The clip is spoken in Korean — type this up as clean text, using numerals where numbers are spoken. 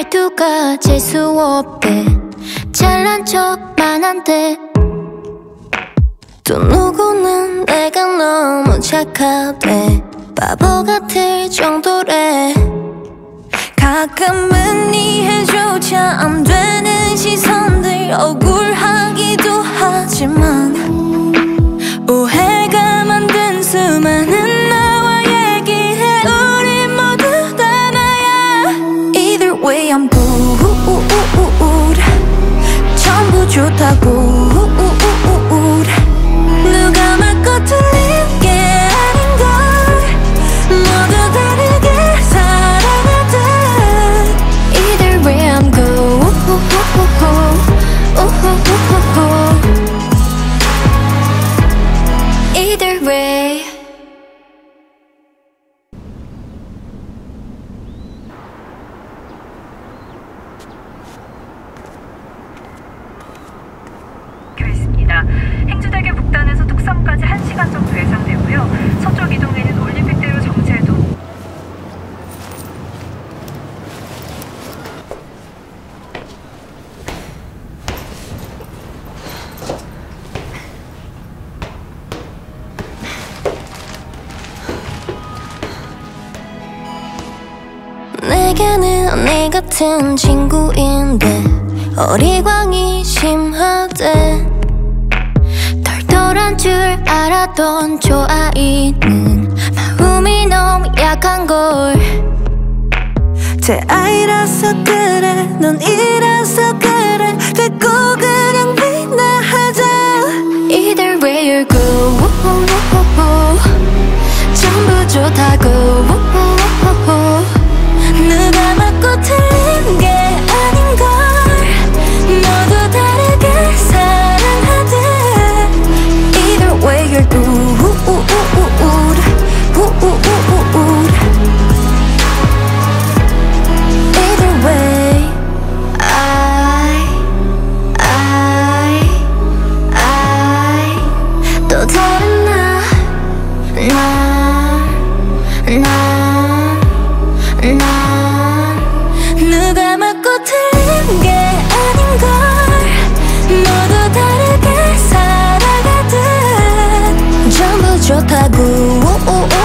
말투가 재수없대. 잘난 척만 한대. 또 누구는 내가 너무 착하대. 바보 같을 정도래. 가끔은 이해조차 안 되는 시선들 억울하기도 하지만 오해가 만든 수많은 나와 얘기해. 우리 모두 다 나야. Either way I'm good. 전부 좋다고. 누가 맞고 틀린 게 아닌걸. 모두 다르게 살아가듯. Either way I'm good. Either way. 있습니다. 행주대교 북단에서 뚝섬까지 1시간 정도 예상되고요. 서쪽 이동에는 올림픽대로 정체도 내게는 언니 같은 친구인데 어리광이 심하대. 털털한 줄 알았던 저 아이는 마음이 너무 약한걸. 제 아이라서 그래, 넌 이라서 그래. 됐고 그냥 비나하자. Either way you're good. 전부 좋다고. 누가 맞고 틀린 게 아닌걸. 모두 다르게 사랑하듯. Either way you're good. Either way 또 다른 누가 맞고 틀린 게 아닌걸. 모두 다르게 살아가듯. 전부 좋다고.